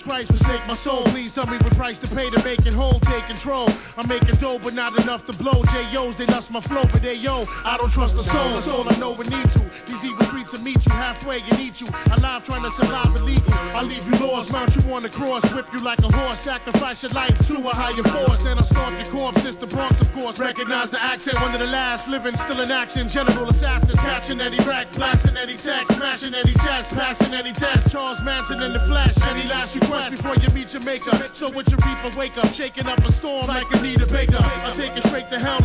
Christ forsake my soul. Please tell me what price to pay to make it whole. Take control. I'm making dough, but not enough to blow. J.O.'s, they lust my flow, but they yo, I don't trust the soul. That's all I know we need to. These evil streets will meet you halfway and eat you. Alive trying to survive illegal. I'll leave you lost, mount you on the cross, whip you like a horse, sacrifice your life to a higher force. Then I'll stomp your corpse. It's the Bronx, of course. Recognize the accent, one of the last living, still in action. General assassins, catching any wreck, blasting any text, smashing any chest, passing any test. Charles Manson in the flesh. Any last request before you meet your maker? So with your reaper, wake up, shaking up a storm like Anita Baker. I'll take it straight to hell.